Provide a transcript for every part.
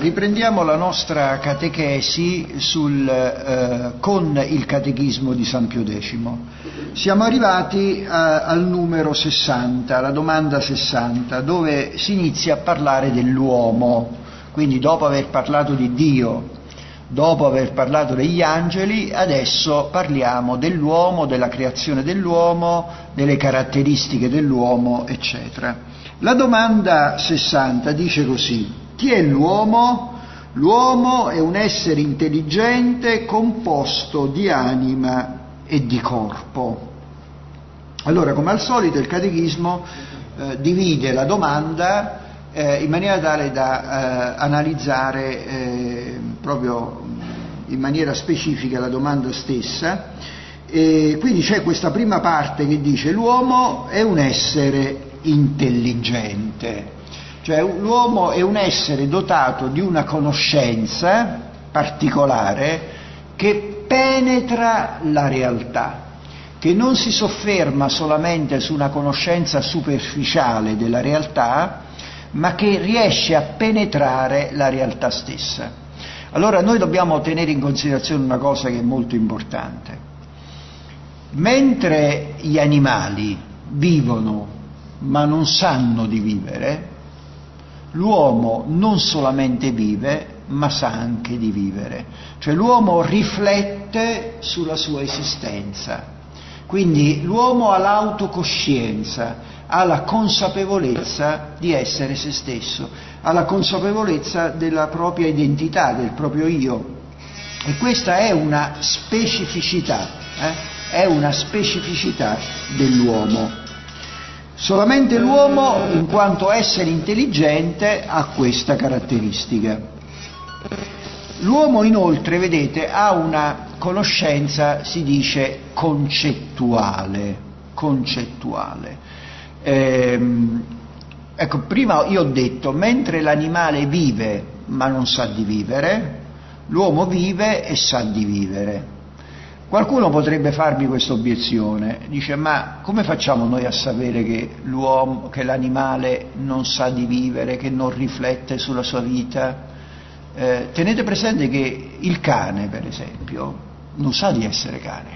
Riprendiamo la nostra catechesi con il Catechismo di San Pio X. Siamo arrivati al numero 60, la domanda 60, dove si inizia a parlare dell'uomo. Quindi dopo aver parlato di Dio, dopo aver parlato degli angeli, adesso parliamo dell'uomo, della creazione dell'uomo, delle caratteristiche dell'uomo, eccetera. La domanda 60 dice così: chi è l'uomo? L'uomo è un essere intelligente composto di anima e di corpo. Allora, come al solito, il Catechismo divide la domanda in maniera tale da analizzare proprio in maniera specifica la domanda stessa. E quindi c'è questa prima parte che dice: l'uomo è un essere intelligente. Cioè l'uomo è un essere dotato di una conoscenza particolare che penetra la realtà, che non si sofferma solamente su una conoscenza superficiale della realtà, ma che riesce a penetrare la realtà stessa. Allora noi dobbiamo tenere in considerazione una cosa che è molto importante. Mentre gli animali vivono ma non sanno di vivere, l'uomo non solamente vive, ma sa anche di vivere. Cioè l'uomo riflette sulla sua esistenza. Quindi l'uomo ha l'autocoscienza, ha la consapevolezza di essere se stesso, ha la consapevolezza della propria identità, del proprio io. E questa è una specificità, dell'uomo. Solamente l'uomo, in quanto essere intelligente, ha questa caratteristica. L'uomo inoltre, vedete, ha una conoscenza, si dice, concettuale. Ecco, prima io ho detto, mentre l'animale vive ma non sa di vivere, l'uomo vive e sa di vivere. Qualcuno potrebbe farmi questa obiezione, dice: ma come facciamo noi a sapere che l'animale non sa di vivere, che non riflette sulla sua vita? Tenete presente che il cane, per esempio, non sa di essere cane.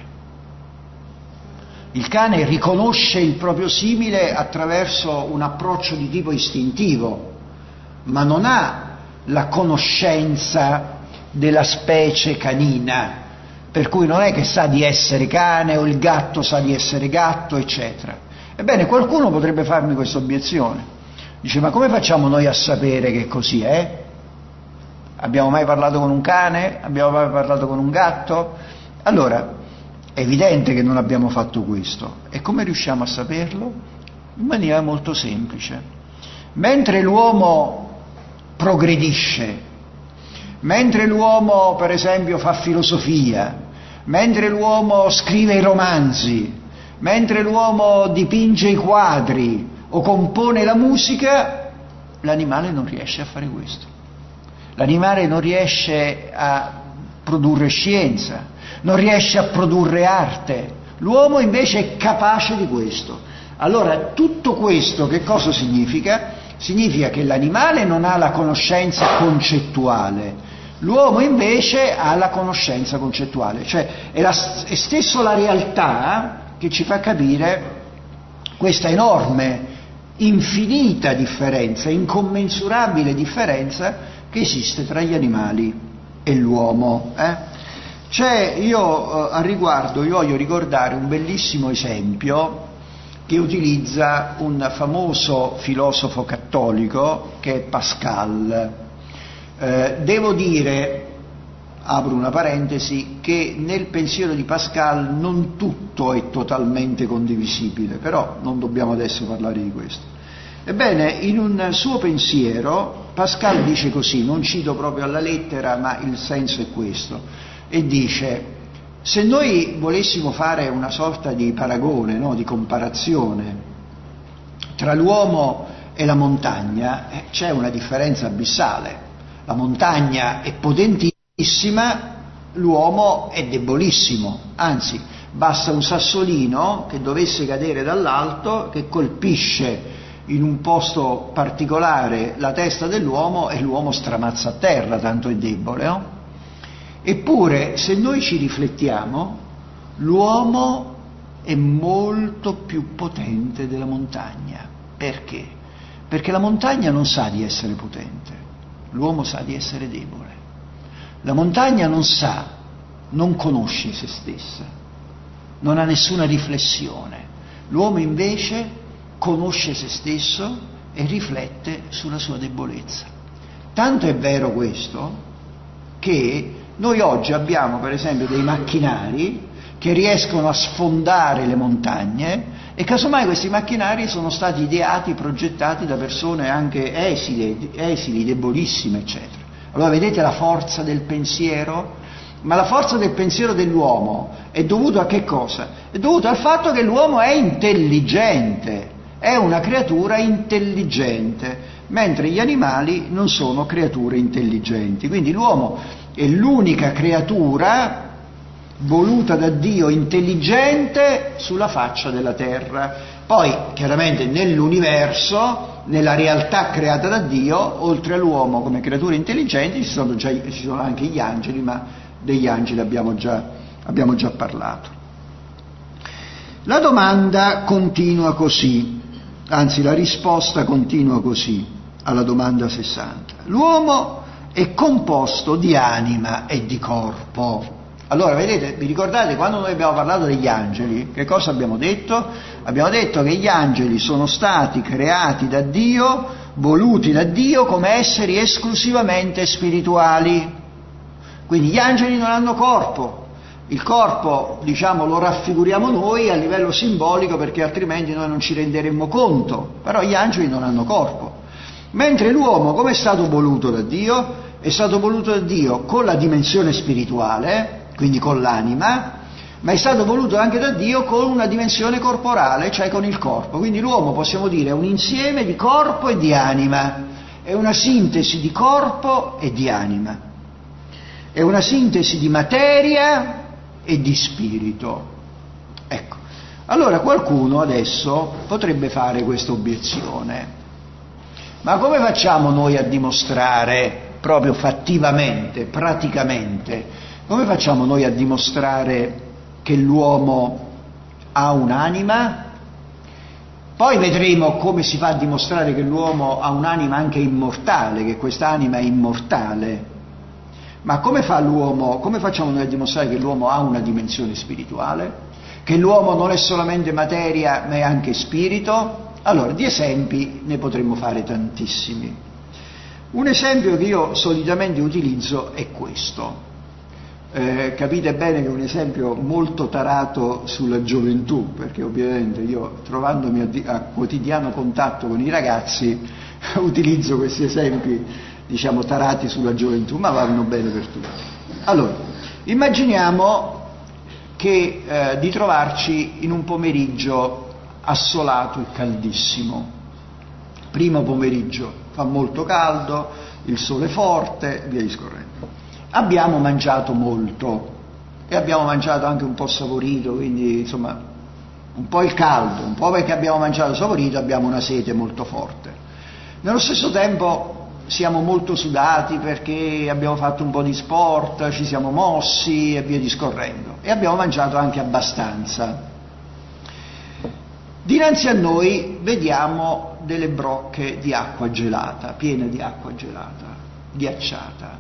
Il cane riconosce il proprio simile attraverso un approccio di tipo istintivo, ma non ha la conoscenza della specie canina. Per cui non è che sa di essere cane o il gatto sa di essere gatto, eccetera. Ebbene, qualcuno potrebbe farmi questa obiezione. Dice: ma come facciamo noi a sapere che così è? Abbiamo mai parlato con un cane? Abbiamo mai parlato con un gatto? Allora, è evidente che non abbiamo fatto questo. E come riusciamo a saperlo? In maniera molto semplice. Mentre l'uomo progredisce, mentre l'uomo, per esempio, fa filosofia, mentre l'uomo scrive i romanzi, mentre l'uomo dipinge i quadri o compone la musica, l'animale non riesce a fare questo. L'animale non riesce a produrre scienza, non riesce a produrre arte. L'uomo invece è capace di questo. Allora, tutto questo che cosa significa? Significa che l'animale non ha la conoscenza concettuale, l'uomo invece ha la conoscenza concettuale, cioè è stesso la realtà che ci fa capire questa enorme, infinita differenza, incommensurabile differenza che esiste tra gli animali e l'uomo. A riguardo io voglio ricordare un bellissimo esempio che utilizza un famoso filosofo cattolico che è Pascal. Devo dire, apro una parentesi, che nel pensiero di Pascal non tutto è totalmente condivisibile, però non dobbiamo adesso parlare di questo. Ebbene, in un suo pensiero Pascal dice così, non cito proprio alla lettera, ma il senso è questo, e dice: se noi volessimo fare una sorta di paragone, no, di comparazione tra l'uomo e la montagna, c'è una differenza abissale. La montagna è potentissima, l'uomo è debolissimo, anzi basta un sassolino che dovesse cadere dall'alto, che colpisce in un posto particolare la testa dell'uomo e l'uomo stramazza a terra, tanto è debole, no? Eppure, se noi ci riflettiamo, l'uomo è molto più potente della montagna. Perché? Perché la montagna non sa di essere potente, l'uomo sa di essere debole. La montagna non conosce se stessa, non ha nessuna riflessione. L'uomo invece conosce se stesso e riflette sulla sua debolezza. Tanto è vero questo che noi oggi abbiamo per esempio dei macchinari che riescono a sfondare le montagne e casomai questi macchinari sono stati ideati, progettati da persone anche esili, debolissime, eccetera. Allora vedete la forza del pensiero? Ma la forza del pensiero dell'uomo è dovuta a che cosa? È dovuta al fatto che l'uomo è intelligente, è una creatura intelligente, mentre gli animali non sono creature intelligenti. Quindi l'uomo è l'unica creatura voluta da Dio intelligente sulla faccia della terra. Poi chiaramente nell'universo, nella realtà creata da Dio, oltre all'uomo come creature intelligenti ci sono anche gli angeli, ma degli angeli abbiamo già parlato. La domanda continua così, anzi la risposta continua così alla domanda 60. L'uomo è composto di anima e di corpo. Allora, vedete, vi ricordate quando noi abbiamo parlato degli angeli, che cosa abbiamo detto? Abbiamo detto che gli angeli sono stati creati da Dio, voluti da Dio come esseri esclusivamente spirituali. Quindi gli angeli non hanno corpo. Il corpo, diciamo, lo raffiguriamo noi a livello simbolico perché altrimenti noi non ci renderemmo conto, però gli angeli non hanno corpo. Mentre l'uomo, come è stato voluto da Dio? È stato voluto da Dio con la dimensione spirituale, quindi con l'anima, ma è stato voluto anche da Dio con una dimensione corporale, cioè con il corpo. Quindi l'uomo, possiamo dire, è un insieme di corpo e di anima, è una sintesi di corpo e di anima, è una sintesi di materia e di spirito. Ecco, allora qualcuno adesso potrebbe fare questa obiezione: ma come facciamo noi a dimostrare proprio fattivamente, praticamente, come facciamo noi a dimostrare che l'uomo ha un'anima? Poi vedremo come si fa a dimostrare che l'uomo ha un'anima anche immortale, che quest'anima è immortale. Ma come facciamo noi a dimostrare che l'uomo ha una dimensione spirituale? Che l'uomo non è solamente materia ma è anche spirito? Allora, di esempi ne potremmo fare tantissimi. Un esempio che io solitamente utilizzo è questo. Capite bene che è un esempio molto tarato sulla gioventù, perché ovviamente io, trovandomi a quotidiano contatto con i ragazzi, utilizzo questi esempi, diciamo, tarati sulla gioventù, ma vanno bene per tutti. Allora, immaginiamo di trovarci in un pomeriggio assolato e caldissimo. Primo pomeriggio, fa molto caldo, il sole forte, via discorrendo. Abbiamo mangiato molto e abbiamo mangiato anche un po' saporito, quindi insomma un po' il caldo, un po' perché abbiamo mangiato saporito, abbiamo una sete molto forte. Nello stesso tempo siamo molto sudati perché abbiamo fatto un po' di sport, ci siamo mossi e via discorrendo, e abbiamo mangiato anche abbastanza. Dinanzi a noi vediamo delle brocche di acqua gelata, piene di acqua gelata, ghiacciata.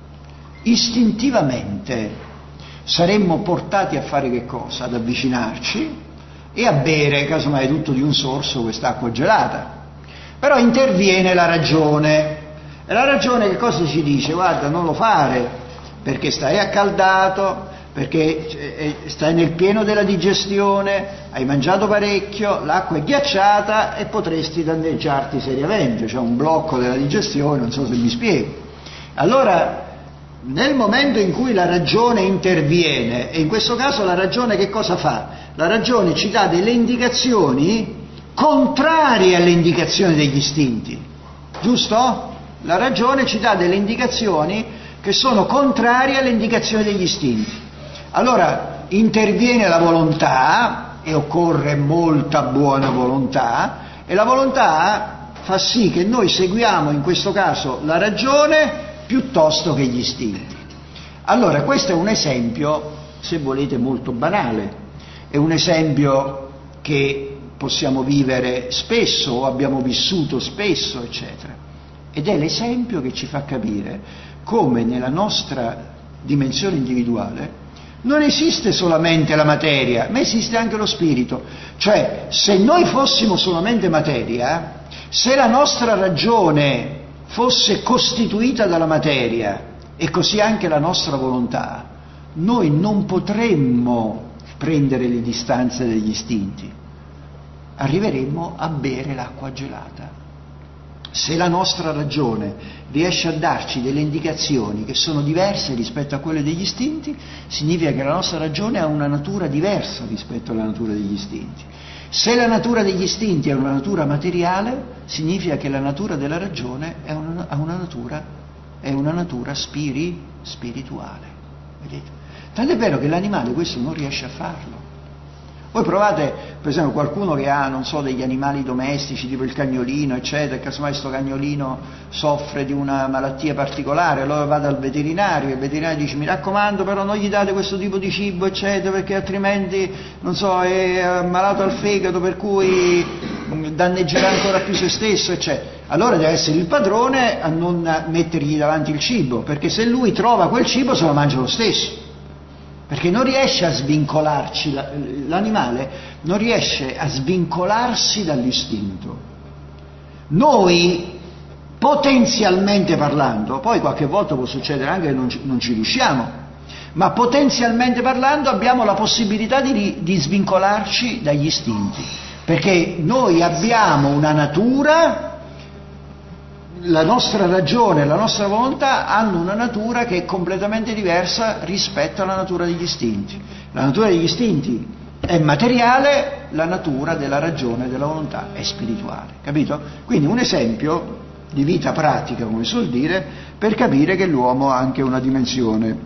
Istintivamente saremmo portati a fare che cosa? Ad avvicinarci e a bere, casomai tutto di un sorso, quest'acqua gelata. Però interviene la ragione. E la ragione che cosa ci dice? Guarda, non lo fare, perché stai accaldato, perché stai nel pieno della digestione, hai mangiato parecchio, l'acqua è ghiacciata e potresti danneggiarti seriamente, c'è un blocco della digestione, non so se mi spiego. Allora, nel momento in cui la ragione interviene, e in questo caso la ragione che cosa fa? La ragione ci dà delle indicazioni contrarie alle indicazioni degli istinti, giusto? La ragione ci dà delle indicazioni che sono contrarie alle indicazioni degli istinti. Allora interviene la volontà, e occorre molta buona volontà, E la volontà fa sì che noi seguiamo in questo caso la ragione piuttosto che gli istinti. Allora questo è un esempio, se volete, molto banale, è un esempio che possiamo vivere spesso o abbiamo vissuto spesso, eccetera. Ed è l'esempio che ci fa capire come nella nostra dimensione individuale non esiste solamente la materia, ma esiste anche lo spirito. Cioè, se noi fossimo solamente materia, se la nostra ragione fosse costituita dalla materia e così anche la nostra volontà, noi non potremmo prendere le distanze degli istinti, arriveremmo a bere l'acqua gelata. Se la nostra ragione riesce a darci delle indicazioni che sono diverse rispetto a quelle degli istinti, significa che la nostra ragione ha una natura diversa rispetto alla natura degli istinti. Se la natura degli istinti è una natura materiale, significa che la natura della ragione è una natura spirituale. Vedete? Tant'è vero che l'animale questo non riesce a farlo. Voi provate, per esempio, qualcuno che ha, non so, degli animali domestici, tipo il cagnolino, eccetera, e casomai questo cagnolino soffre di una malattia particolare, allora va dal veterinario, e il veterinario dice: mi raccomando, però non gli date questo tipo di cibo, eccetera, perché altrimenti, non so, è malato al fegato, per cui danneggerà ancora più se stesso, eccetera. Allora deve essere il padrone a non mettergli davanti il cibo, perché se lui trova quel cibo se lo mangia lo stesso. Perché non riesce a svincolarci, l'animale non riesce a svincolarsi dall'istinto. Noi, potenzialmente parlando, poi qualche volta può succedere anche che non ci riusciamo, ma potenzialmente parlando abbiamo la possibilità di svincolarci dagli istinti, perché noi abbiamo una natura, la nostra ragione, la nostra volontà hanno una natura che è completamente diversa rispetto alla natura degli istinti. La natura degli istinti è materiale, la natura della ragione e della volontà è spirituale, capito? Quindi un esempio di vita pratica, come suol dire, per capire che l'uomo ha anche una dimensione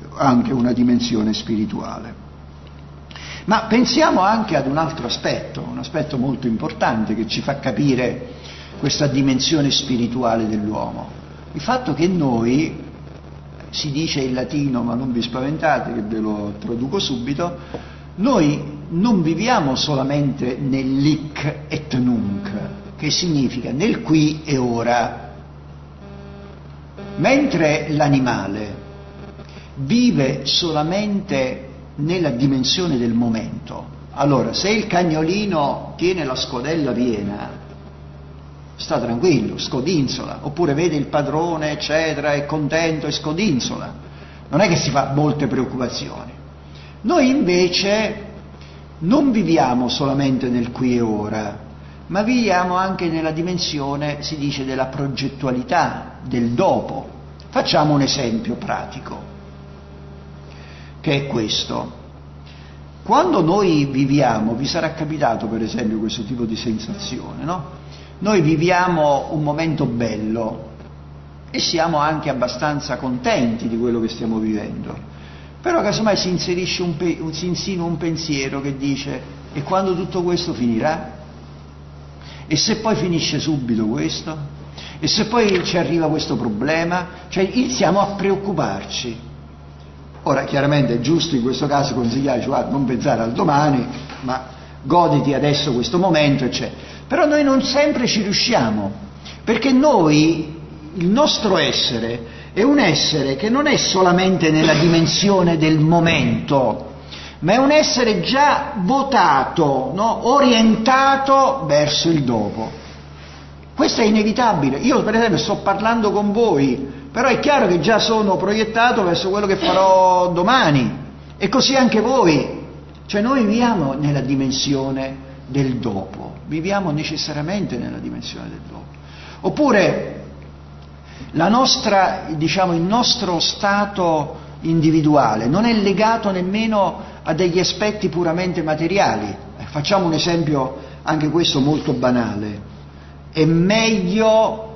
spirituale. Ma pensiamo anche ad un altro aspetto, un aspetto molto importante che ci fa capire questa dimensione spirituale dell'uomo. Il fatto che noi, si dice in latino, ma non vi spaventate che ve lo traduco subito, noi non viviamo solamente nell'hic et nunc, che significa nel qui e ora, mentre l'animale vive solamente nella dimensione del momento. Allora, se il cagnolino tiene la scodella piena, sta tranquillo, scodinzola, oppure vede il padrone, eccetera, è contento e scodinzola, non è che si fa molte preoccupazioni. Noi invece non viviamo solamente nel qui e ora, ma viviamo anche nella dimensione, si dice, della progettualità, del dopo. Facciamo un esempio pratico, che è questo. Quando noi viviamo, vi sarà capitato per esempio questo tipo di sensazione, no? Noi viviamo un momento bello e siamo anche abbastanza contenti di quello che stiamo vivendo, però casomai si insinua un pensiero che dice: e quando tutto questo finirà? E se poi finisce subito questo? E se poi ci arriva questo problema? Cioè iniziamo a preoccuparci. Ora chiaramente è giusto in questo caso consigliare, cioè, non pensare al domani, ma goditi adesso questo momento, eccetera. Però noi non sempre ci riusciamo, perché noi, il nostro essere, è un essere che non è solamente nella dimensione del momento, ma è un essere già votato, no? Orientato verso il dopo. Questo è inevitabile. Io per esempio sto parlando con voi, però è chiaro che già sono proiettato verso quello che farò domani, e così anche voi. Cioè noi viviamo nella dimensione del dopo, viviamo necessariamente nella dimensione del dopo. Oppure il nostro stato individuale non è legato nemmeno a degli aspetti puramente materiali. Facciamo un esempio, anche questo molto banale. È meglio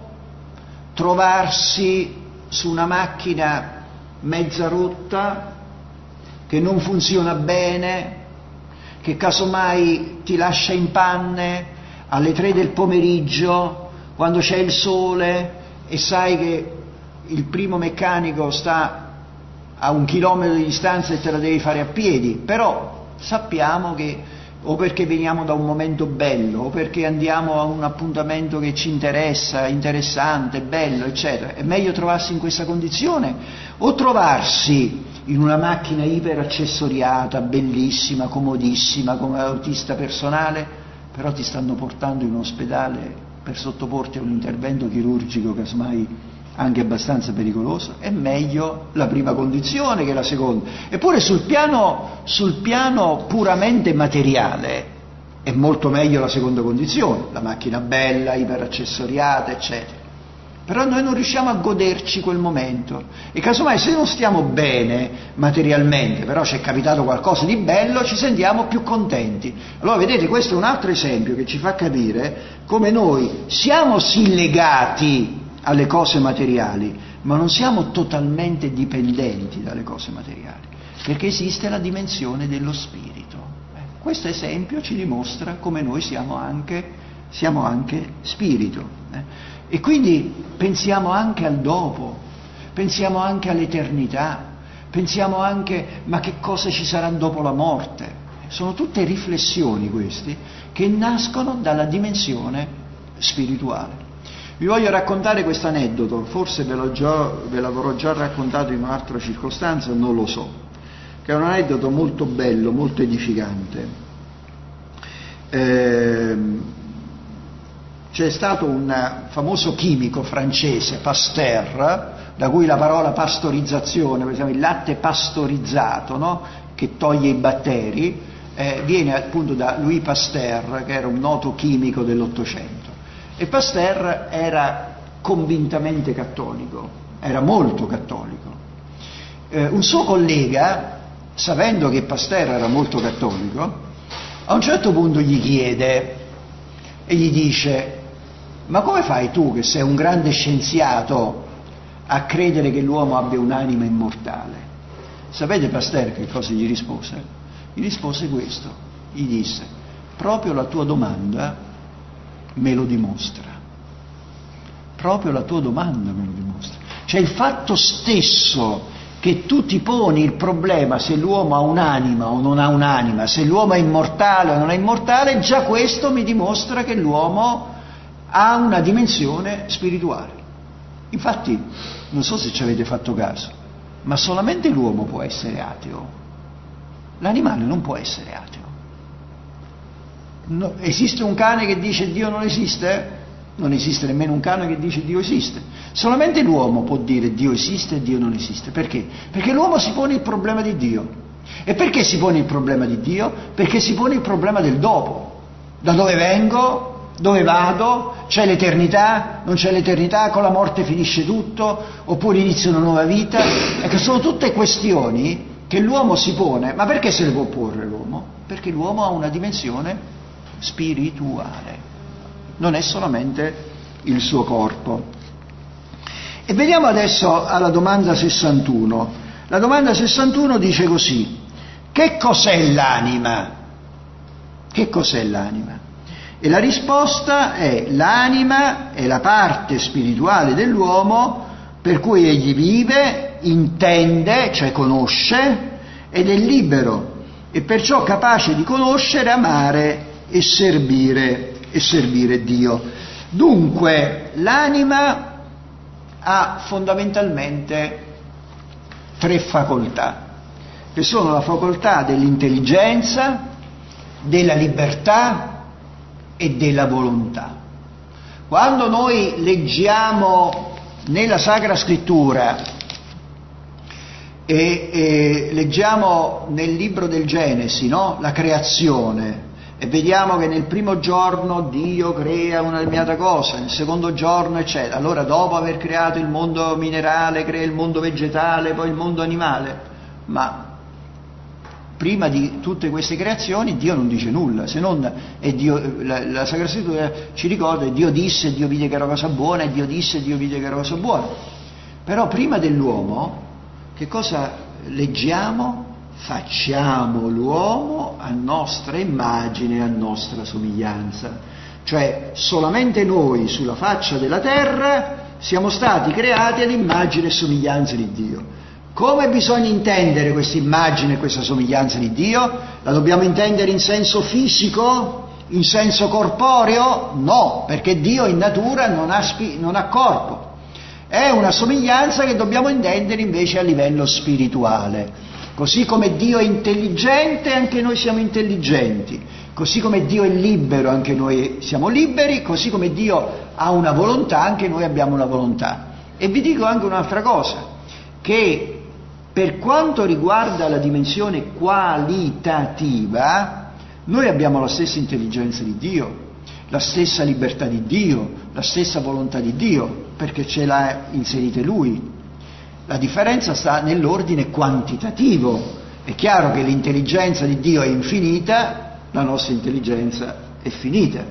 trovarsi su una macchina mezza rotta, che non funziona bene, che casomai ti lascia in panne, alle 3 del pomeriggio, quando c'è il sole e sai che il primo meccanico sta a 1 chilometro di distanza e te la devi fare a piedi, però sappiamo che o perché veniamo da un momento bello, o perché andiamo a un appuntamento che ci interessa, interessante, bello, eccetera, è meglio trovarsi in questa condizione o trovarsi in una macchina iperaccessoriata, bellissima, comodissima, come l'autista personale, però ti stanno portando in un ospedale per sottoporti a un intervento chirurgico casomai anche abbastanza pericoloso. È meglio la prima condizione che la seconda. Eppure sul piano puramente materiale è molto meglio la seconda condizione, la macchina bella, iperaccessoriata, eccetera. Però noi non riusciamo a goderci quel momento e casomai se non stiamo bene materialmente, però ci è capitato qualcosa di bello, ci sentiamo più contenti. Allora vedete, questo è un altro esempio che ci fa capire come noi siamo sì legati alle cose materiali, ma non siamo totalmente dipendenti dalle cose materiali, perché esiste la dimensione dello spirito. Questo esempio ci dimostra come noi siamo anche spirito. E quindi pensiamo anche al dopo, pensiamo anche all'eternità, pensiamo anche ma che cosa ci sarà dopo la morte. Sono tutte riflessioni queste che nascono dalla dimensione spirituale. Vi voglio raccontare questo aneddoto, forse ve l'avrò già raccontato in un'altra circostanza, non lo so, che è un aneddoto molto bello, molto edificante. C'è stato un famoso chimico francese, Pasteur, da cui la parola pastorizzazione, per esempio il latte pastorizzato, no? Che toglie i batteri, viene appunto da Louis Pasteur, che era un noto chimico dell'Ottocento. E Pasteur era convintamente cattolico, era molto cattolico. Un suo collega, sapendo che Pasteur era molto cattolico, a un certo punto gli chiede e gli dice: ma come fai tu, che sei un grande scienziato, a credere che l'uomo abbia un'anima immortale? Sapete Pasteur che cosa gli rispose? Gli rispose questo, gli disse: proprio la tua domanda me lo dimostra. Proprio la tua domanda me lo dimostra. Cioè il fatto stesso che tu ti poni il problema se l'uomo ha un'anima o non ha un'anima, se l'uomo è immortale o non è immortale, già questo mi dimostra che l'uomo ha una dimensione spirituale. Infatti, non so se ci avete fatto caso, ma solamente l'uomo può essere ateo. L'animale non può essere ateo. No, esiste un cane che dice Dio non esiste? Non esiste nemmeno un cane che dice Dio esiste. Solamente l'uomo può dire Dio esiste e Dio non esiste. Perché? Perché l'uomo si pone il problema di Dio. E perché si pone il problema di Dio? Perché si pone il problema del dopo. Da dove vengo? Dove vado? C'è l'eternità? Non c'è l'eternità? Con la morte finisce tutto? Oppure inizia una nuova vita? Ecco, sono tutte questioni che l'uomo si pone. Ma perché se le può porre l'uomo? Perché l'uomo ha una dimensione spirituale, non è solamente il suo corpo. E vediamo adesso alla domanda 61. La domanda 61 dice così: che cos'è l'anima? Che cos'è l'anima? E la risposta è: l'anima è la parte spirituale dell'uomo per cui egli vive, intende, cioè conosce, ed è libero e perciò capace di conoscere, amare e servire Dio. Dunque l'anima ha fondamentalmente 3 facoltà, che sono la facoltà dell'intelligenza, della libertà e della volontà. Quando noi leggiamo nella Sacra Scrittura e leggiamo nel libro del Genesi, no? La creazione, e vediamo che nel primo giorno Dio crea una determinata cosa, nel secondo giorno eccetera, allora dopo aver creato il mondo minerale crea il mondo vegetale, poi il mondo animale, ma prima di tutte queste creazioni Dio non dice nulla, se non la Sacra Scrittura ci ricorda che Dio disse, Dio vide che era cosa buona, e Dio disse, Dio vide che era cosa buona. Però prima dell'uomo che cosa leggiamo? Facciamo l'uomo a nostra immagine e a nostra somiglianza. Cioè solamente noi sulla faccia della terra siamo stati creati ad immagine e somiglianza di Dio. Come bisogna intendere questa immagine e questa somiglianza di Dio? La dobbiamo intendere in senso fisico? In senso corporeo? No, perché Dio in natura non ha corpo. È una somiglianza che dobbiamo intendere invece a livello spirituale. Così come Dio è intelligente, anche noi siamo intelligenti. Così come Dio è libero, anche noi siamo liberi. Così come Dio ha una volontà, anche noi abbiamo una volontà. E vi dico anche un'altra cosa, che per quanto riguarda la dimensione qualitativa, noi abbiamo la stessa intelligenza di Dio, la stessa libertà di Dio, la stessa volontà di Dio, perché ce l'ha inserite Lui. La differenza sta nell'ordine quantitativo. È chiaro che l'intelligenza di Dio è infinita, la nostra intelligenza è finita.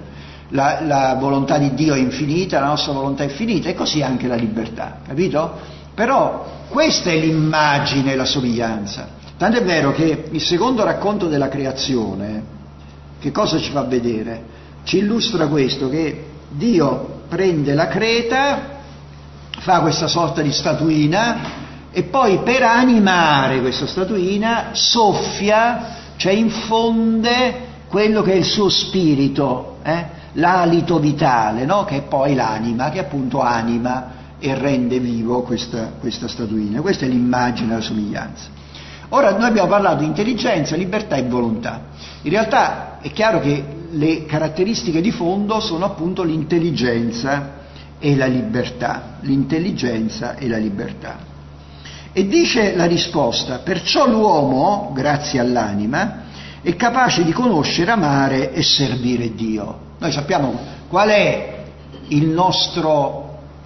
La volontà di Dio è infinita, la nostra volontà è finita, e così anche la libertà, capito? Però questa è l'immagine e la somiglianza. Tanto è vero che il secondo racconto della creazione, che cosa ci fa vedere? Ci illustra questo, che Dio prende la creta, fa questa sorta di statuina, e poi per animare questa statuina soffia, cioè infonde quello che è il suo spirito, l'alito vitale, no? Che è poi l'anima, che appunto anima e rende vivo questa statuina. Questa è l'immagine e la somiglianza. Ora noi abbiamo parlato di intelligenza, libertà e volontà. In realtà è chiaro che le caratteristiche di fondo sono appunto l'intelligenza e la libertà. L'intelligenza e la libertà. E dice la risposta: perciò l'uomo, grazie all'anima, è capace di conoscere, amare e servire Dio. Noi sappiamo qual è il nostro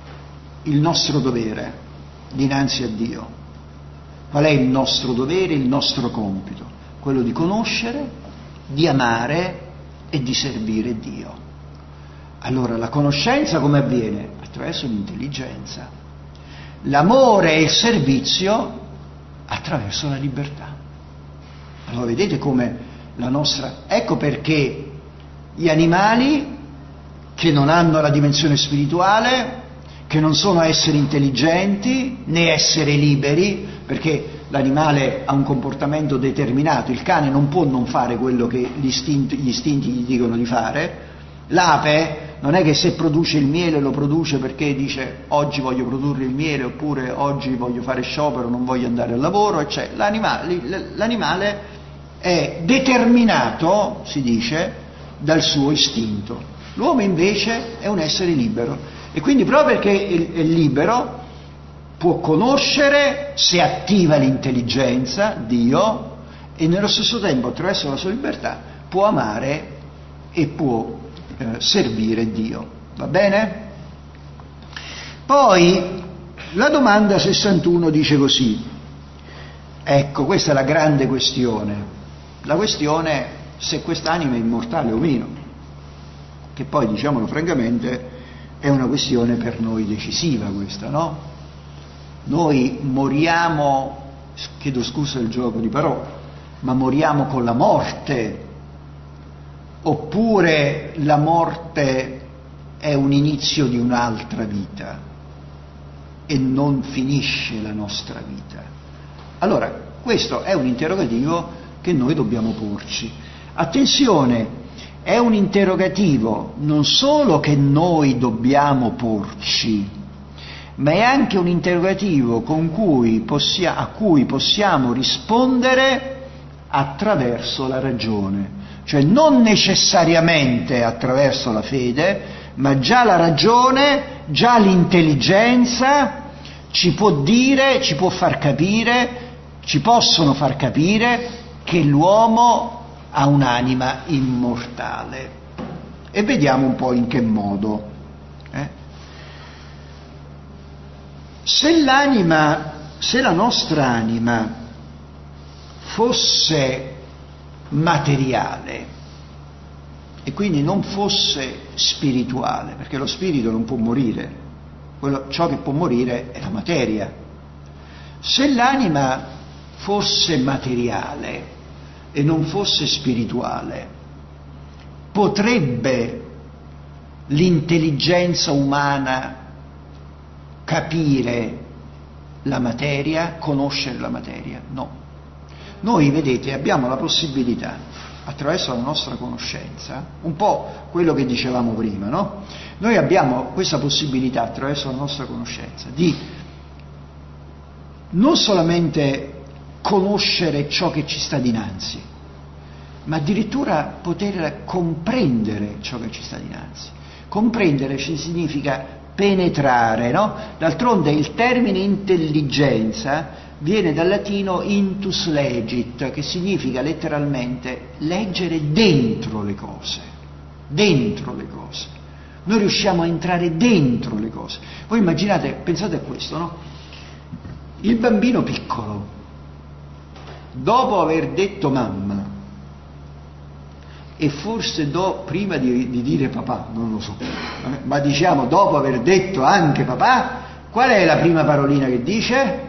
dovere dinanzi a Dio. Qual è il nostro dovere, il nostro compito? Quello di conoscere, di amare e di servire Dio. Allora la conoscenza come avviene? Attraverso l'intelligenza. L'amore e il servizio attraverso la libertà. Allora vedete come la nostra... Ecco perché gli animali che non hanno la dimensione spirituale, che non sono esseri intelligenti né esseri liberi, perché l'animale ha un comportamento determinato, il cane non può non fare quello che gli istinti gli dicono di fare, l'ape non è che se produce il miele lo produce perché dice oggi voglio produrre il miele, oppure oggi voglio fare sciopero, non voglio andare al lavoro, eccetera. L'animale è determinato, si dice, dal suo istinto. L'uomo invece è un essere libero, e quindi proprio perché è libero può conoscere, se attiva l'intelligenza, Dio, e nello stesso tempo attraverso la sua libertà può amare e può servire Dio. Va bene? Poi la domanda 61 dice così. Ecco, questa è la grande questione. La questione se quest'anima è immortale o meno, che poi, diciamolo francamente, è una questione per noi decisiva questa, no? Noi moriamo, chiedo scusa il gioco di parole, ma moriamo con la morte, oppure la morte è un inizio di un'altra vita e non finisce la nostra vita? Allora, questo è un interrogativo che noi dobbiamo porci. Attenzione, è un interrogativo non solo che noi dobbiamo porci, ma è anche un interrogativo a cui possiamo rispondere attraverso la ragione, cioè non necessariamente attraverso la fede, ma già la ragione, già l'intelligenza ci può dire, ci può far capire, ci possono far capire che l'uomo ha un'anima immortale. E vediamo un po' in che modo. Se la nostra anima fosse materiale e quindi non fosse spirituale, perché lo spirito non può morire, ciò che può morire è la materia. Se l'anima fosse materiale e non fosse spirituale, potrebbe l'intelligenza umana capire la materia, conoscere la materia? No. Noi, vedete, abbiamo la possibilità, attraverso la nostra conoscenza, un po' quello che dicevamo prima, no? Noi abbiamo questa possibilità, attraverso la nostra conoscenza, di non solamente conoscere ciò che ci sta dinanzi, ma addirittura poter comprendere ciò che ci sta dinanzi. Comprendere ci significa penetrare, no? D'altronde il termine intelligenza viene dal latino intus legit, che significa letteralmente leggere dentro le cose, dentro le cose. Noi riusciamo a entrare dentro le cose. Voi immaginate, pensate a questo, no? Il bambino piccolo, dopo aver detto mamma, e forse prima di dire papà, non lo so, ma diciamo dopo aver detto anche papà, qual è la prima parolina che dice?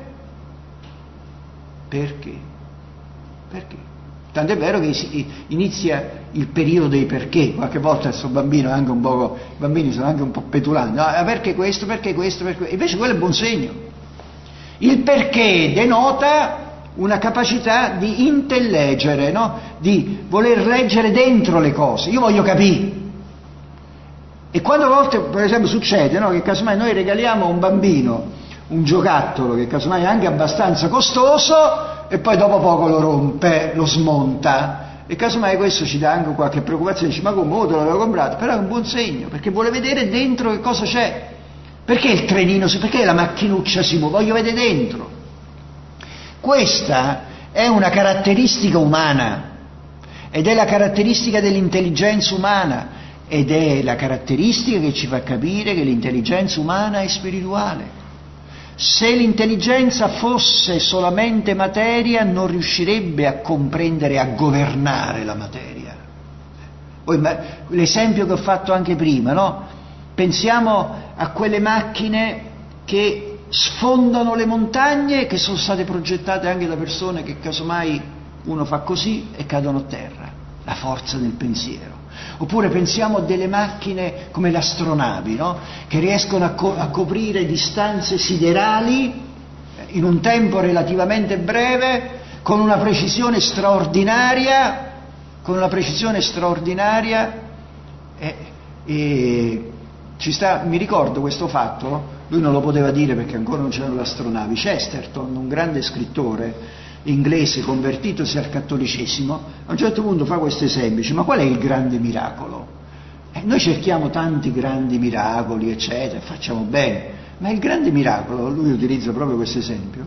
Perché? Perché? Tant'è vero che inizia il periodo dei perché. Qualche volta il suo bambino è anche un po', i bambini sono anche un po' petulanti, no, perché questo, perché questo, perché questo. Invece quello è buon segno. Il perché denota una capacità di intellegere, no? Di voler leggere dentro le cose. Io voglio capire. E quando a volte, per esempio, succede, no, che casomai noi regaliamo a un bambino un giocattolo che casomai è anche abbastanza costoso e poi dopo poco lo rompe, lo smonta, e casomai questo ci dà anche qualche preoccupazione, dice ma come te l'avevo comprato? Però è un buon segno, perché vuole vedere dentro che cosa c'è. Perché il trenino, perché la macchinuccia si muove? Voglio vedere dentro. Questa è una caratteristica umana, ed è la caratteristica dell'intelligenza umana, ed è la caratteristica che ci fa capire che l'intelligenza umana è spirituale. Se l'intelligenza fosse solamente materia, non riuscirebbe a comprendere, a governare la materia. Poi, l'esempio che ho fatto anche prima, no? Pensiamo a quelle macchine che sfondano le montagne, che sono state progettate anche da persone che casomai uno fa così e cadono a terra. La forza del pensiero. Oppure pensiamo a delle macchine come le astronavi, no? Che riescono a coprire distanze siderali in un tempo relativamente breve, con una precisione straordinaria, mi ricordo questo fatto, lui non lo poteva dire perché ancora non c'erano le astronavi. Chesterton, un grande scrittore inglese convertitosi al cattolicesimo, a un certo punto fa questo esempio, dice, ma qual è il grande miracolo? Noi cerchiamo tanti grandi miracoli, eccetera, facciamo bene, ma il grande miracolo, lui utilizza proprio questo esempio,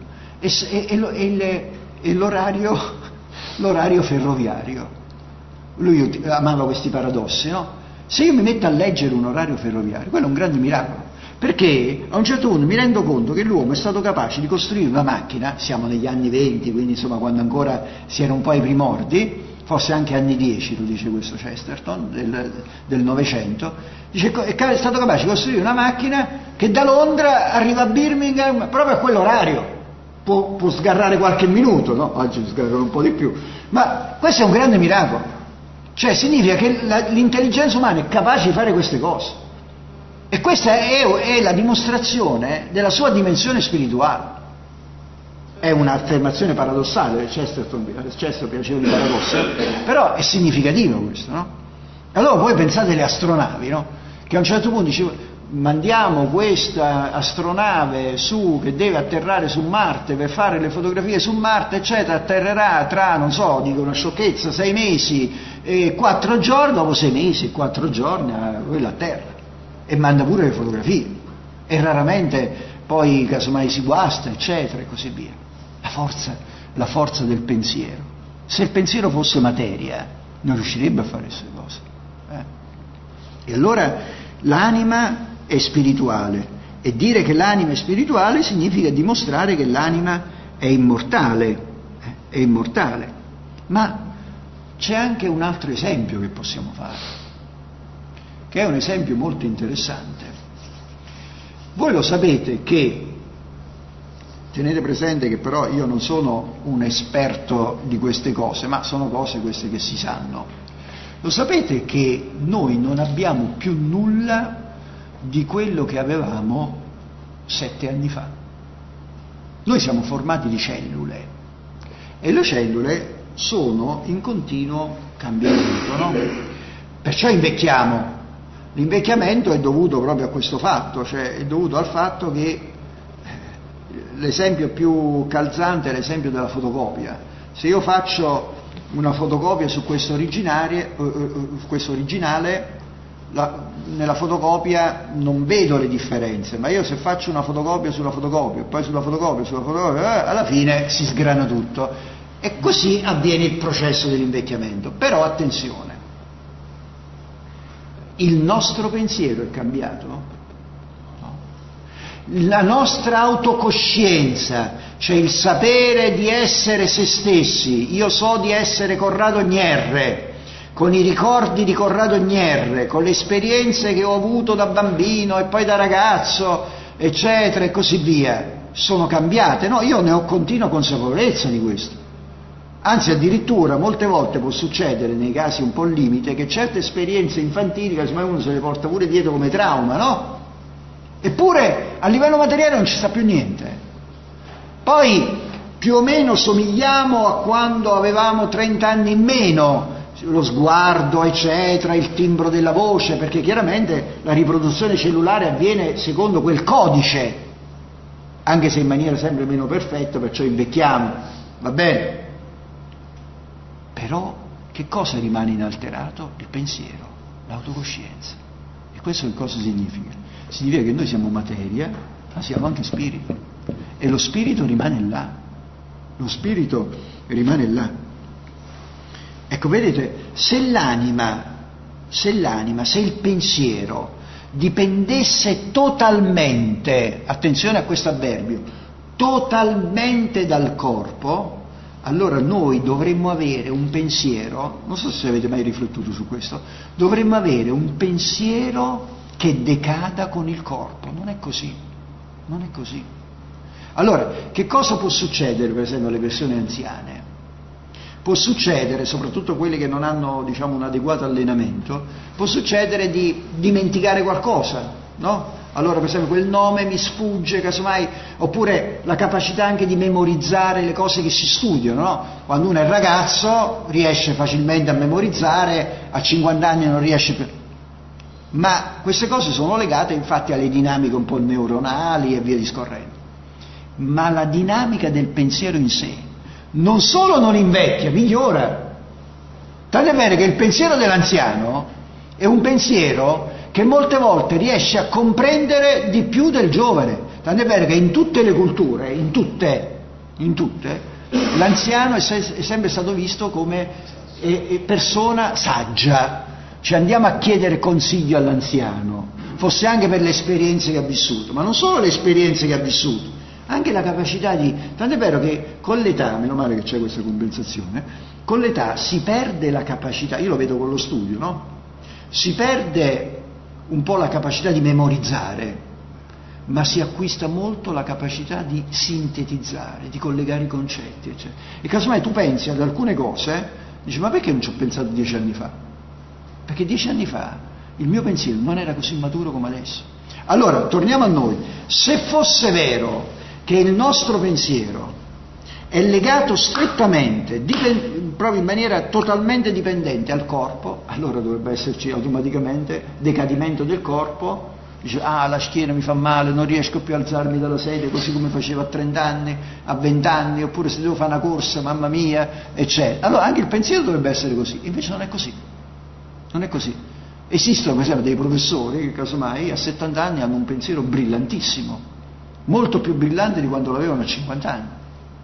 è l'orario ferroviario. Lui amava questi paradossi, no? Se io mi metto a leggere un orario ferroviario, quello è un grande miracolo. Perché a un certo punto mi rendo conto che l'uomo è stato capace di costruire una macchina, siamo negli anni 20, quindi insomma quando ancora si era un po' ai primordi, forse anche anni 10, lo dice questo Chesterton, del Novecento, dice è stato capace di costruire una macchina che da Londra arriva a Birmingham proprio a quell'orario, può sgarrare qualche minuto, no? Oggi sgarrano un po' di più, ma questo è un grande miracolo, cioè significa che l'intelligenza umana è capace di fare queste cose. E questa è la dimostrazione della sua dimensione spirituale. È un'affermazione paradossale, Chesterton piaceva di paradossi, però è significativo questo, no? Allora voi pensate alle astronavi, no? Che a un certo punto dice, mandiamo questa astronave su che deve atterrare su Marte per fare le fotografie su Marte, eccetera, atterrerà tra, non so, dico una sciocchezza, 6 mesi e 4 giorni, dopo 6 mesi e 4 giorni quella atterra. E manda pure le fotografie, e raramente poi casomai si guasta, eccetera, e così via. La forza del pensiero. Se il pensiero fosse materia, non riuscirebbe a fare queste cose. E allora l'anima è spirituale, e dire che l'anima è spirituale significa dimostrare che l'anima è immortale, è immortale. Ma c'è anche un altro esempio che possiamo fare, che è un esempio molto interessante. Voi lo sapete che, tenete presente che però io non sono un esperto di queste cose, ma sono cose queste che si sanno. Lo sapete che noi non abbiamo più nulla di quello che avevamo 7 anni fa? Noi siamo formati di cellule e le cellule sono in continuo cambiamento, no? Perciò invecchiamo. L'invecchiamento è dovuto proprio a questo fatto, cioè è dovuto al fatto che l'esempio più calzante è l'esempio della fotocopia. Se io faccio una fotocopia su questo originale, nella fotocopia non vedo le differenze, ma io se faccio una fotocopia sulla fotocopia, poi sulla fotocopia, alla fine si sgrana tutto. E così avviene il processo dell'invecchiamento. Però attenzione, il nostro pensiero è cambiato? No. La nostra autocoscienza, cioè il sapere di essere se stessi, io so di essere Corrado Gnerre, con i ricordi di Corrado Gnerre, con le esperienze che ho avuto da bambino e poi da ragazzo, eccetera, e così via, sono cambiate. No, io ne ho continua consapevolezza di questo. Anzi, addirittura molte volte può succedere, nei casi un po' limite, che certe esperienze infantili, casomai uno se le porta pure dietro come trauma, no? Eppure a livello materiale non ci sta più niente. Poi più o meno somigliamo a quando avevamo 30 anni in meno, lo sguardo, eccetera, il timbro della voce, perché chiaramente la riproduzione cellulare avviene secondo quel codice, anche se in maniera sempre meno perfetta, perciò invecchiamo, va bene? Però che cosa rimane inalterato? Il pensiero, l'autocoscienza. E questo che cosa significa? Significa che noi siamo materia, ma siamo anche spirito. E lo spirito rimane là. Lo spirito rimane là. Ecco, vedete, se il pensiero dipendesse totalmente, attenzione a questo avverbio, totalmente dal corpo, allora noi dovremmo avere un pensiero, non so se avete mai riflettuto su questo, dovremmo avere un pensiero che decada con il corpo. Non è così, non è così. Allora, che cosa può succedere per esempio alle persone anziane? Può succedere, soprattutto quelle che non hanno, diciamo, un adeguato allenamento, può succedere di dimenticare qualcosa, no? Allora per esempio quel nome mi sfugge, casomai, oppure la capacità anche di memorizzare le cose che si studiano, no? Quando uno è ragazzo riesce facilmente a memorizzare, a 50 anni non riesce più. Ma queste cose sono legate infatti alle dinamiche un po' neuronali e via discorrendo. Ma la dinamica del pensiero in sé non solo non invecchia, migliora. Tant'è vero che il pensiero dell'anziano è un pensiero che molte volte riesce a comprendere di più del giovane. Tant'è vero che in tutte le culture, in tutte, l'anziano è sempre stato visto come persona saggia. Ci andiamo a chiedere consiglio all'anziano, fosse anche per le esperienze che ha vissuto, ma non solo le esperienze che ha vissuto, anche la capacità di... Tant'è vero che con l'età, meno male che c'è questa compensazione, con l'età si perde la capacità, io lo vedo con lo studio, no? Si perde un po' la capacità di memorizzare, ma si acquista molto la capacità di sintetizzare, di collegare i concetti, eccetera. E casomai tu pensi ad alcune cose, dici, ma perché non ci ho pensato 10 anni fa? Perché 10 anni fa il mio pensiero non era così maturo come adesso. Allora, torniamo a noi. Se fosse vero che il nostro pensiero è legato strettamente, proprio in maniera totalmente dipendente al corpo, allora dovrebbe esserci automaticamente decadimento del corpo. Dice, la schiena mi fa male, non riesco più a alzarmi dalla sedia così come facevo a 30 anni, a 20 anni, oppure se devo fare una corsa, mamma mia, eccetera. Allora anche il pensiero dovrebbe essere così, invece non è così. Non è così. Esistono per esempio dei professori che casomai a 70 anni hanno un pensiero brillantissimo, molto più brillante di quando l'avevano a 50 anni.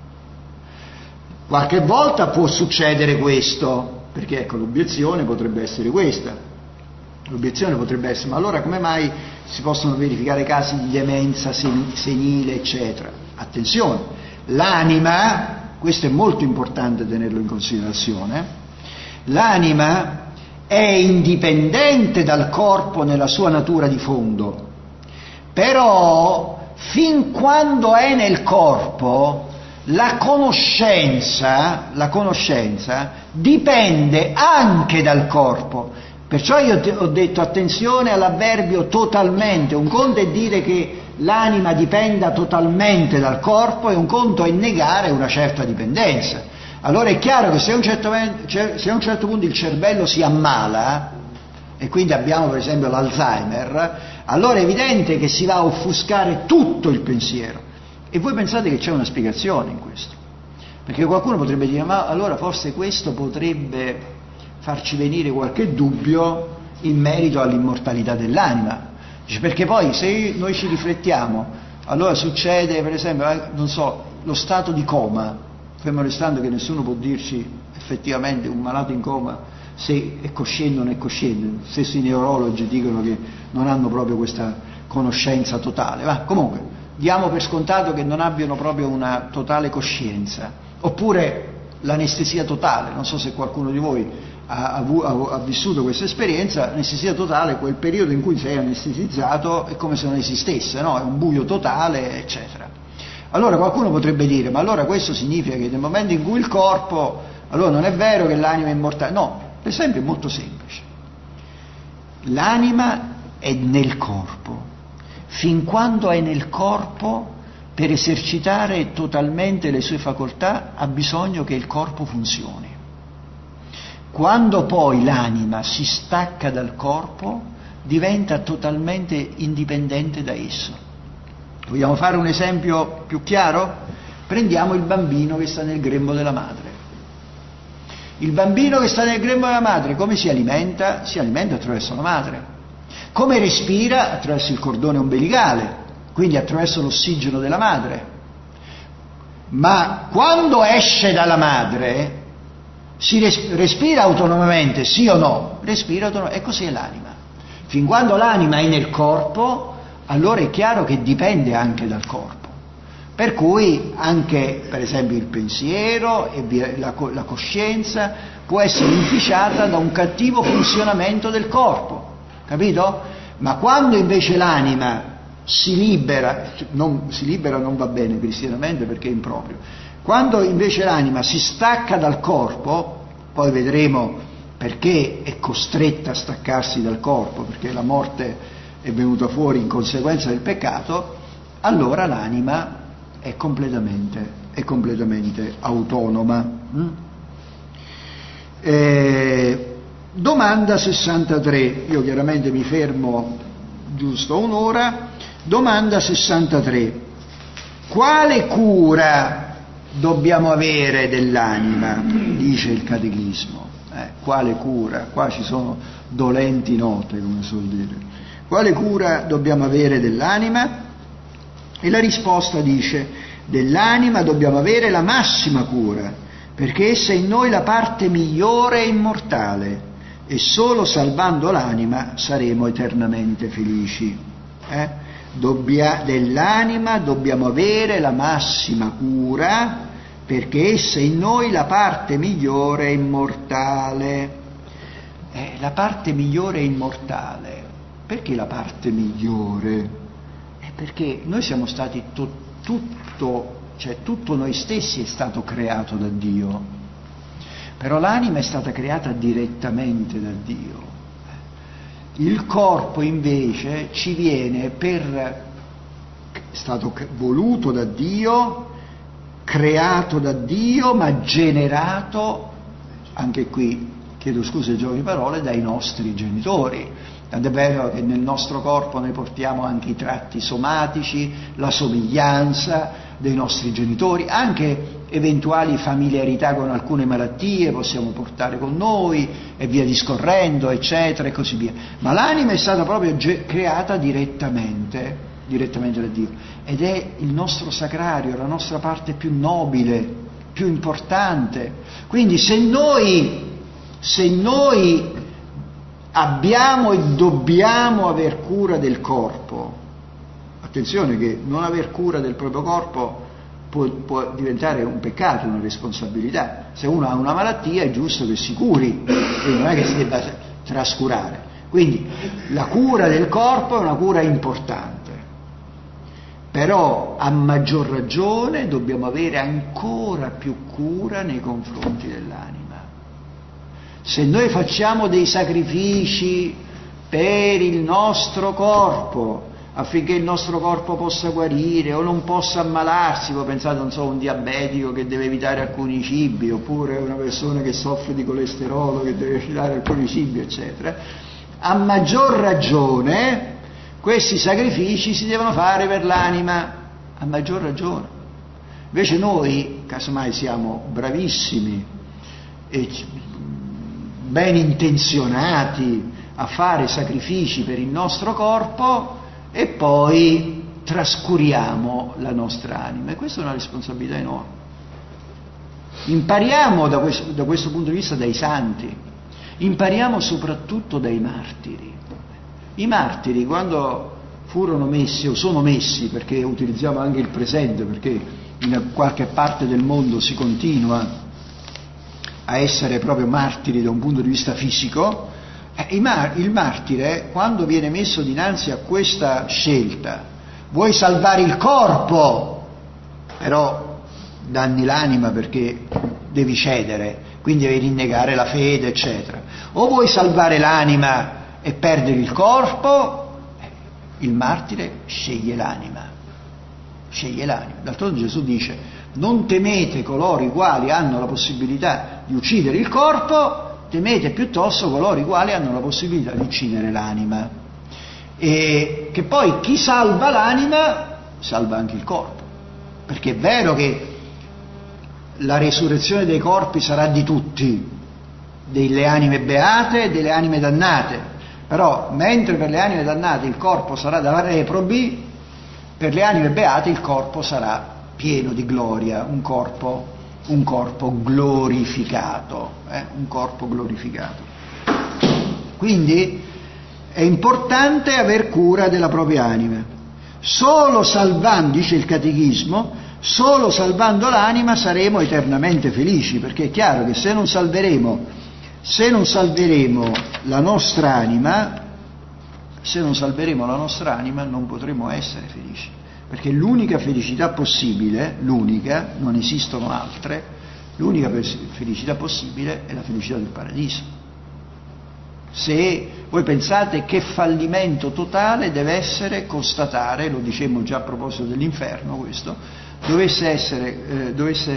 Qualche volta può succedere questo, perché ecco, l'obiezione potrebbe essere questa. L'obiezione potrebbe essere, ma allora come mai si possono verificare casi di demenza senile, eccetera? Attenzione, l'anima, questo è molto importante tenerlo in considerazione, l'anima è indipendente dal corpo nella sua natura di fondo, però fin quando è nel corpo La conoscenza dipende anche dal corpo. Perciò io ho detto attenzione all'avverbio totalmente. Un conto è dire che l'anima dipenda totalmente dal corpo e un conto è negare una certa dipendenza. Allora è chiaro che se a un certo punto il cervello si ammala, e quindi abbiamo per esempio l'Alzheimer, allora è evidente che si va a offuscare tutto il pensiero. E voi pensate che c'è una spiegazione in questo? Perché qualcuno potrebbe dire, ma allora forse questo potrebbe farci venire qualche dubbio in merito all'immortalità dell'anima. Dice, perché poi se noi ci riflettiamo, allora succede per esempio, non so, lo stato di coma, fermo restando che nessuno può dirci effettivamente un malato in coma se è cosciente o non è cosciente. Stessi neurologi dicono che non hanno proprio questa conoscenza totale, ma comunque diamo per scontato che non abbiano proprio una totale coscienza. Oppure l'anestesia totale, non so se qualcuno di voi ha vissuto questa esperienza. L'anestesia totale, quel periodo in cui sei anestesizzato, è come se non esistesse, no? È un buio totale, eccetera. Allora qualcuno potrebbe dire, ma allora questo significa che nel momento in cui il corpo, allora non è vero che l'anima è immortale. No, l'esempio è molto semplice. L'anima è nel corpo. Fin quando è nel corpo, per esercitare totalmente le sue facoltà, ha bisogno che il corpo funzioni. Quando poi l'anima si stacca dal corpo, diventa totalmente indipendente da esso. Vogliamo fare un esempio più chiaro? Prendiamo il bambino che sta nel grembo della madre. Il bambino che sta nel grembo della madre come si alimenta? Si alimenta attraverso la madre. Come respira? Attraverso il cordone ombelicale, quindi attraverso l'ossigeno della madre. Ma quando esce dalla madre si respira autonomamente, sì o no? Respira autonomamente, e così è l'anima. Fin quando l'anima è nel corpo, allora è chiaro che dipende anche dal corpo. Per cui anche, per esempio, il pensiero e la coscienza può essere inficiata da un cattivo funzionamento del corpo. Capito? Ma quando invece l'anima si libera non va bene cristianamente perché è improprio. Quando invece l'anima si stacca dal corpo, poi vedremo perché è costretta a staccarsi dal corpo, perché la morte è venuta fuori in conseguenza del peccato, allora l'anima è completamente autonoma. Domanda 63, io chiaramente mi fermo giusto un'ora. Domanda 63, quale cura dobbiamo avere dell'anima? Dice il catechismo. Quale cura? Qua ci sono dolenti note, come suol dire. Quale cura dobbiamo avere dell'anima? E la risposta dice, dell'anima dobbiamo avere la massima cura, perché essa è in noi la parte migliore e immortale, e solo salvando l'anima saremo eternamente felici. Dell'anima dobbiamo avere la massima cura, perché essa è in noi la parte migliore e immortale. La parte migliore e immortale. Perché la parte migliore? Perché noi siamo stati tutto noi stessi è stato creato da Dio. Però l'anima è stata creata direttamente da Dio. Il corpo invece ci viene è stato voluto da Dio, creato da Dio, ma generato, anche qui chiedo scusa ai giochi di parole, dai nostri genitori. Tant'è vero che nel nostro corpo noi portiamo anche i tratti somatici, la somiglianza dei nostri genitori, anche eventuali familiarità con alcune malattie possiamo portare con noi e via discorrendo, eccetera e così via. Ma l'anima è stata proprio creata direttamente da Dio, ed è il nostro sacrario, la nostra parte più nobile, più importante. Quindi se noi abbiamo e dobbiamo aver cura del corpo, attenzione che non aver cura del proprio corpo può diventare un peccato, una responsabilità. Se uno ha una malattia è giusto che si curi, quindi non è che si debba trascurare. Quindi la cura del corpo è una cura importante. Però a maggior ragione dobbiamo avere ancora più cura nei confronti dell'anima. Se noi facciamo dei sacrifici per il nostro corpo, affinché il nostro corpo possa guarire o non possa ammalarsi, voi pensate, non so, un diabetico che deve evitare alcuni cibi, oppure una persona che soffre di colesterolo che deve evitare alcuni cibi, eccetera, a maggior ragione questi sacrifici si devono fare per l'anima, a maggior ragione. Invece noi, casomai, siamo bravissimi e ben intenzionati a fare sacrifici per il nostro corpo e poi trascuriamo la nostra anima, e questa è una responsabilità enorme. Impariamo da questo punto di vista dai santi, impariamo soprattutto dai martiri. I martiri, quando furono messi o sono messi, perché utilizziamo anche il presente, perché in qualche parte del mondo si continua a essere proprio martiri da un punto di vista fisico, il martire, quando viene messo dinanzi a questa scelta, vuoi salvare il corpo, però danni l'anima perché devi cedere, quindi devi rinnegare la fede, eccetera, o vuoi salvare l'anima e perdere il corpo, il martire sceglie l'anima. D'altronde Gesù dice: non temete coloro i quali hanno la possibilità di uccidere il corpo, temete piuttosto coloro i quali hanno la possibilità di uccidere l'anima. E che poi chi salva l'anima salva anche il corpo, perché è vero che la resurrezione dei corpi sarà di tutti, delle anime beate e delle anime dannate, però mentre per le anime dannate il corpo sarà da reprobi, per le anime beate il corpo sarà pieno di gloria, un corpo glorificato, un corpo glorificato. Quindi è importante aver cura della propria anima. Solo salvando, dice il Catechismo, solo salvando l'anima saremo eternamente felici, perché è chiaro che se non salveremo la nostra anima, non potremo essere felici. Perché l'unica felicità possibile, non esistono altre, l'unica felicità possibile è la felicità del paradiso. Se voi pensate che fallimento totale deve essere constatare, lo dicemmo già a proposito dell'inferno, questo, dovesse essere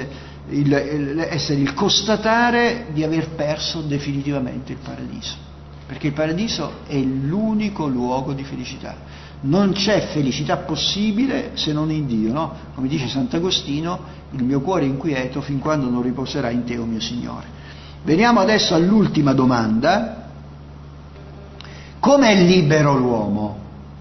il constatare di aver perso definitivamente il paradiso, perché il paradiso è l'unico luogo di felicità. Non c'è felicità possibile se non in Dio, no? Come dice Sant'Agostino: il mio cuore è inquieto fin quando non riposerà in te, o mio Signore. Veniamo adesso all'ultima domanda: com'è libero l'uomo?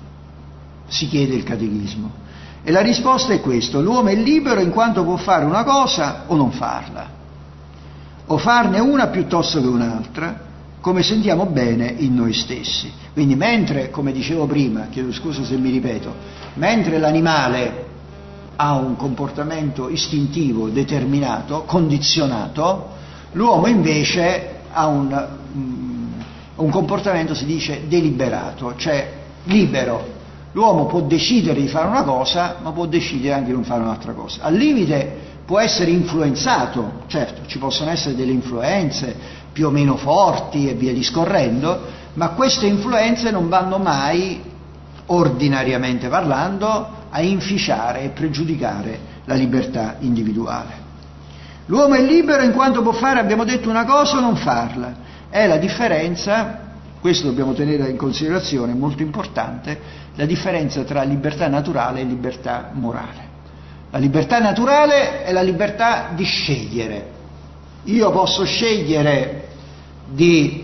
Si chiede il Catechismo. E la risposta è questa: l'uomo è libero in quanto può fare una cosa o non farla, o farne una piuttosto che un'altra, come sentiamo bene in noi stessi. Quindi mentre, come dicevo prima, chiedo scusa se mi ripeto, mentre l'animale ha un comportamento istintivo determinato, condizionato, l'uomo invece ha un comportamento, si dice, deliberato, cioè libero. L'uomo può decidere di fare una cosa, ma può decidere anche di non fare un'altra cosa. Al limite può essere influenzato, certo, ci possono essere delle influenze più o meno forti e via discorrendo, ma queste influenze non vanno mai, ordinariamente parlando, a inficiare e pregiudicare la libertà individuale. L'uomo è libero in quanto può fare, abbiamo detto, una cosa o non farla. È la differenza, questo dobbiamo tenere in considerazione, è molto importante, la differenza tra libertà naturale e libertà morale. La libertà naturale è la libertà di scegliere. Io posso scegliere di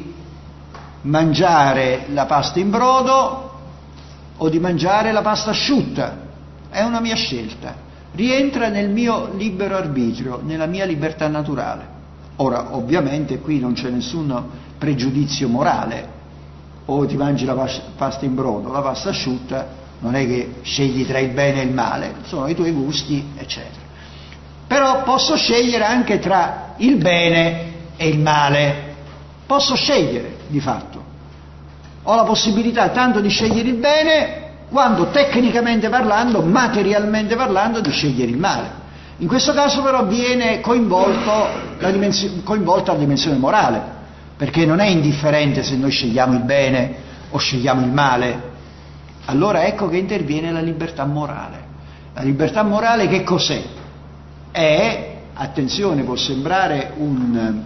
mangiare la pasta in brodo o di mangiare la pasta asciutta, è una mia scelta, rientra nel mio libero arbitrio, nella mia libertà naturale. Ora, ovviamente qui non c'è nessun pregiudizio morale: o ti mangi la pasta in brodo o la pasta asciutta, non è che scegli tra il bene e il male, sono i tuoi gusti, eccetera. Però posso scegliere anche tra il bene e il male, posso scegliere di fatto. Ho la possibilità tanto di scegliere il bene quando tecnicamente parlando, materialmente parlando, di scegliere il male. In questo caso però viene coinvolta la dimensione morale, perché non è indifferente se noi scegliamo il bene o scegliamo il male. Allora ecco che interviene la libertà morale. La libertà morale che cos'è? Attenzione, può sembrare un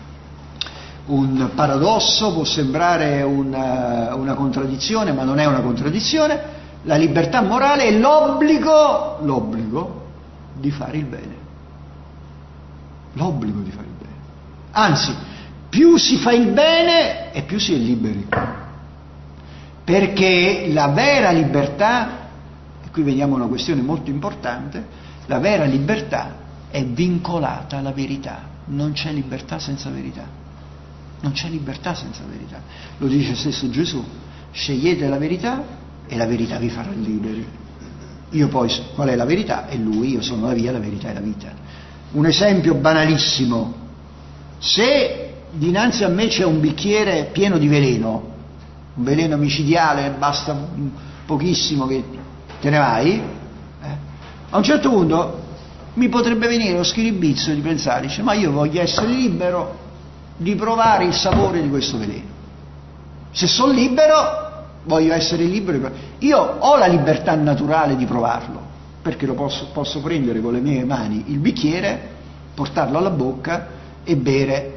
paradosso, può sembrare una contraddizione, ma non è una contraddizione. La libertà morale è l'obbligo di fare il bene. L'obbligo di fare il bene. Anzi, più si fa il bene e più si è liberi. Perché la vera libertà, e qui veniamo a una questione molto importante, la vera libertà è vincolata alla verità. Non c'è libertà senza verità. Non c'è libertà senza verità. Lo dice stesso Gesù. Scegliete la verità e la verità vi farà liberi. Io poi, qual è la verità? È Lui, io sono la via, la verità e la vita. Un esempio banalissimo. Se dinanzi a me c'è un bicchiere pieno di veleno, un veleno micidiale, basta pochissimo che te ne vai, a un certo punto mi potrebbe venire lo schiribizzo di pensare, dice, ma io voglio essere libero di provare il sapore di questo veleno. Se sono libero, voglio essere libero. Io ho la libertà naturale di provarlo, perché lo posso prendere con le mie mani il bicchiere, portarlo alla bocca e bere.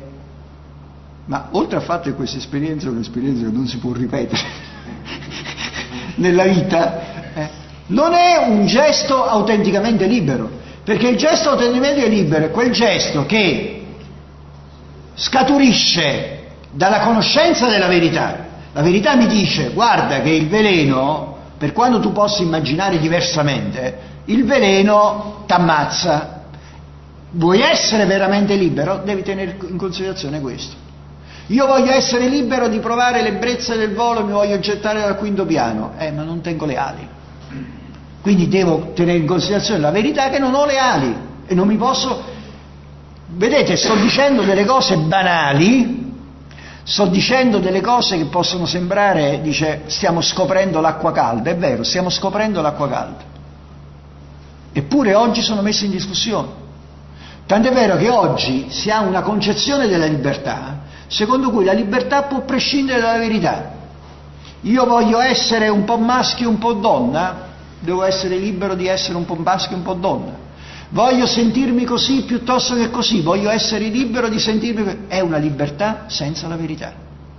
Ma oltre al fatto che questa esperienza è un'esperienza che non si può ripetere nella vita, non è un gesto autenticamente libero, perché il gesto autenticamente libero è quel gesto che scaturisce dalla conoscenza della verità. La verità mi dice, guarda che il veleno, per quanto tu possa immaginare diversamente, il veleno t'ammazza. Vuoi essere veramente libero? Devi tenere in considerazione questo. Io voglio essere libero di provare l'ebbrezza del volo, mi voglio gettare dal quinto piano, ma non tengo le ali. Quindi devo tenere in considerazione la verità che non ho le ali e non mi posso... Vedete, sto dicendo delle cose banali, sto dicendo delle cose che possono sembrare, dice, stiamo scoprendo l'acqua calda. È vero, stiamo scoprendo l'acqua calda. Eppure oggi sono messe in discussione. Tant'è vero che oggi si ha una concezione della libertà secondo cui la libertà può prescindere dalla verità. Io voglio essere un po' maschio e un po' donna, devo essere libero di essere un po' maschio e un po' donna. Voglio sentirmi così piuttosto che così, voglio essere libero di sentirmi così. È una libertà senza la verità.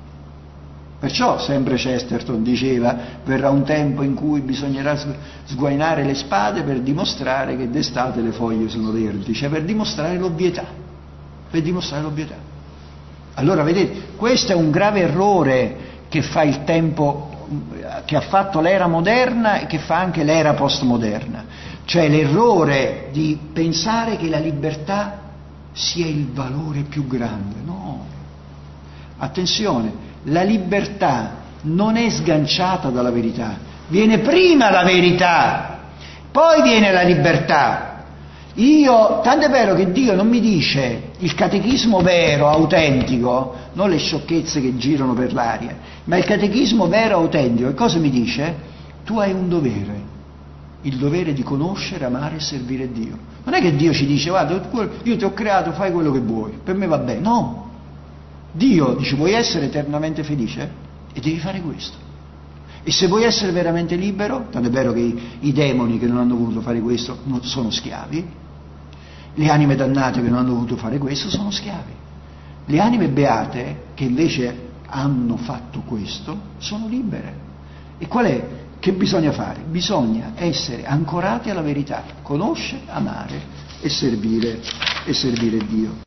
Perciò sempre Chesterton diceva, verrà un tempo in cui bisognerà sguainare le spade per dimostrare che d'estate le foglie sono verdi, cioè per dimostrare l'ovvietà. Per dimostrare l'ovvietà. Allora vedete, questo è un grave errore che fa il tempo, che ha fatto l'era moderna e che fa anche l'era postmoderna. Cioè l'errore di pensare che la libertà sia il valore più grande. No, attenzione, la libertà non è sganciata dalla verità, viene prima la verità, poi viene la libertà. Tant'è vero che Dio non mi dice il catechismo vero, autentico, non le sciocchezze che girano per l'aria, ma il catechismo vero, autentico. E cosa mi dice? Tu hai un dovere. Il dovere di conoscere, amare e servire Dio. Non è che Dio ci dice, guarda, io ti ho creato, fai quello che vuoi, per me va bene. No. Dio dice, vuoi essere eternamente felice? E devi fare questo. E se vuoi essere veramente libero, tanto è vero che i demoni che non hanno voluto fare questo sono schiavi, le anime dannate che non hanno voluto fare questo sono schiavi. Le anime beate che invece hanno fatto questo sono libere. E qual è? Che bisogna fare? Bisogna essere ancorati alla verità, conoscere, amare e servire Dio.